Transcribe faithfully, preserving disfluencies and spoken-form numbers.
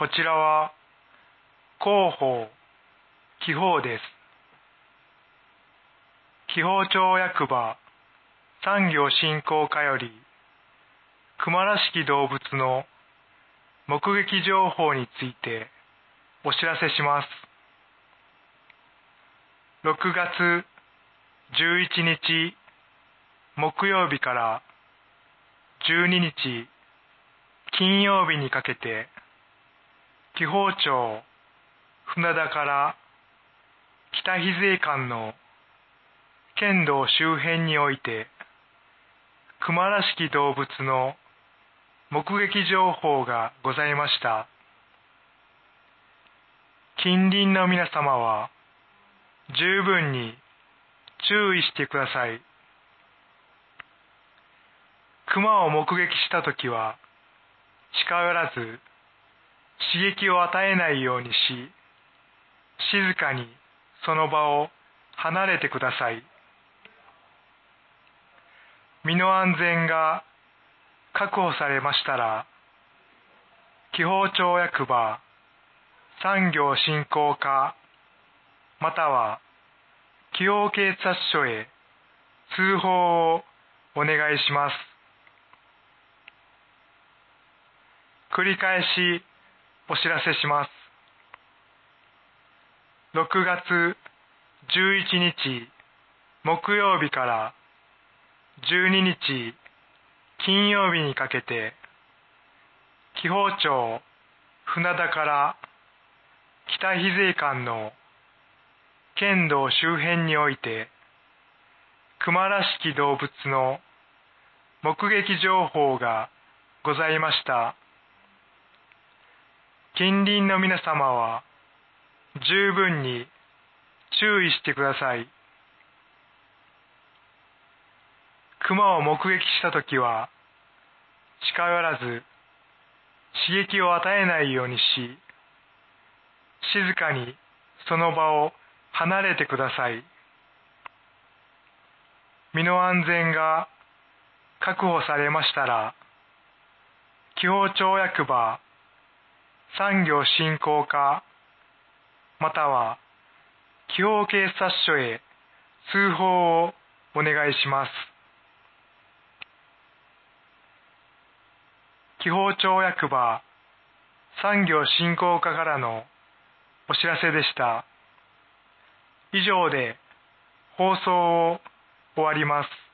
こちらは広報、記法です。紀宝町役場産業振興課より熊らしき動物の目撃情報についてお知らせします。ろくがつじゅういちにち木曜日からじゅうににち金曜日にかけて、紀宝町船田から北比勢間の県道周辺において、熊らしき動物の目撃情報がございました。近隣の皆様は十分に注意してください。熊を目撃したときは近寄らず、刺激を与えないようにし、静かにその場を離れてください。身の安全が確保されましたら、紀宝町役場産業振興課または紀宝警察署へ通報をお願いします。繰り返しお知らせします。ろくがつじゅういちにち木曜日からじゅうににち金曜日にかけて、紀宝町船田から北比勢間の県道周辺において、熊らしき動物の目撃情報がございました。近隣の皆様は十分に注意してください。熊を目撃したときは近寄らず、刺激を与えないようにし、静かにその場を離れてください。身の安全が確保されましたら、紀宝町役場産業振興課または紀宝警察署へ通報をお願いします。紀宝町役場産業振興課からのお知らせでした。以上で放送を終わります。